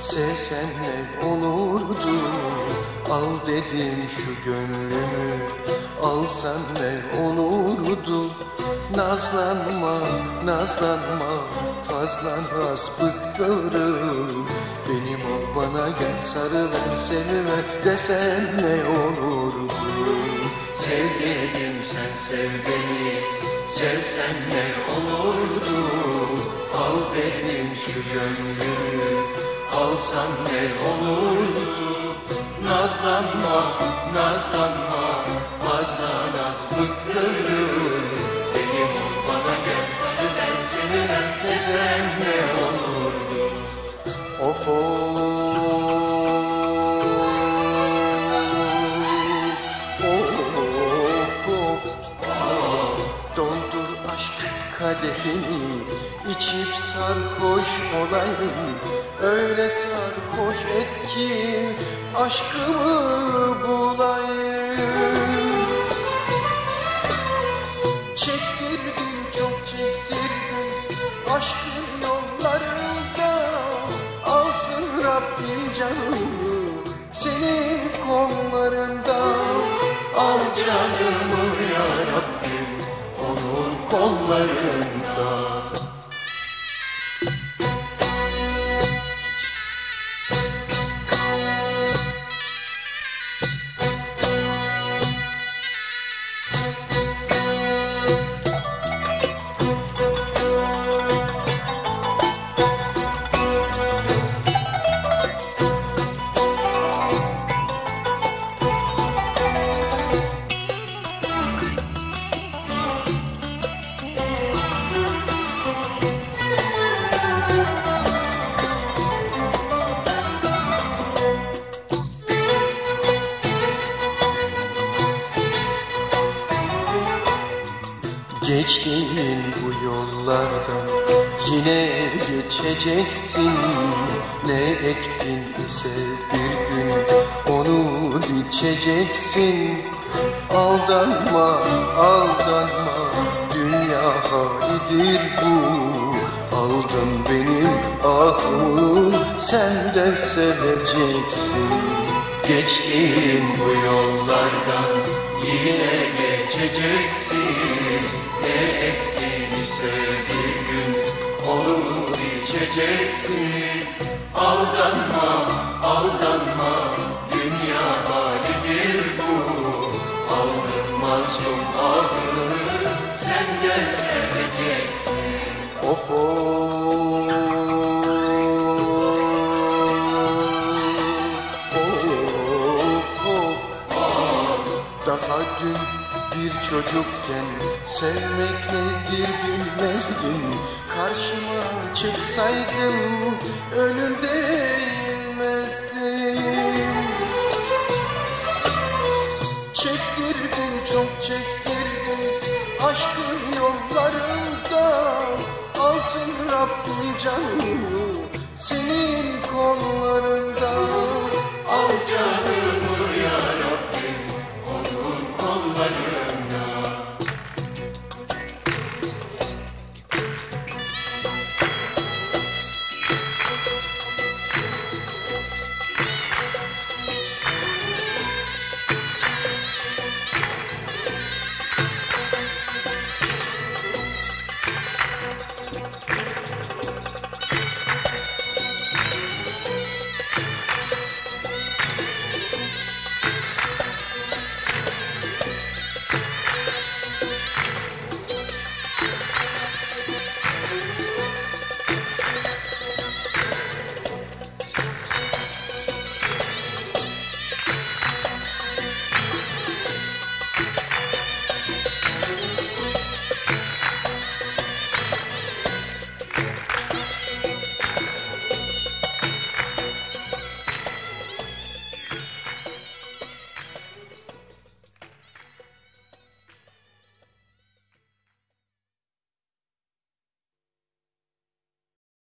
Sevsen ne olurdu, al dedim şu gönlümü, alsan ne olurdu. Nazlanma, nazlanma, fazla naz bıktırır. Benim ol, bana gel, sarıver, seviver desen ne olurdu. Sev dedim, sen sev beni, sevsen ne olurdu. Al dedim şu gönlümü, alsan ne olurdu. Nazlanma, nazlanma, fazla naz bıktırır. Benim ol, bana gel, sarıver, seviver desen ne olurdu. Of doldur aşk kadehini, içip sarhoş olayım. Öyle sarhoş et ki aşkımı bulayım. Çektirdin, çok çektirdin aşkın yollarında. Alsın Rabbim canımı senin kollarında. Al canımı ya Rabbim onun kollarında. Geçtiğin bu yollardan yine geçeceksin. Ne ektin ise bir gün onu biçeceksin. Aldanma, aldanma, dünya halidir bu. Aldın benim ahımı, sen de seveceksin. Geçtiğin bu yollardan yine geçeceksin. Ne ektin ise bir gün onu biçeceksin. Aldanma, aldanma, dünya halidir bu. Aldın mazlum ahını, sen de seveceksin. Of daha dün bir çocukken sevmek nedir bilmezdim. Karşıma çıksaydın önünde eğilmezdim. Çektirdin, çok çektirdin aşkın yollarında. Alsın Rabbim canımı senin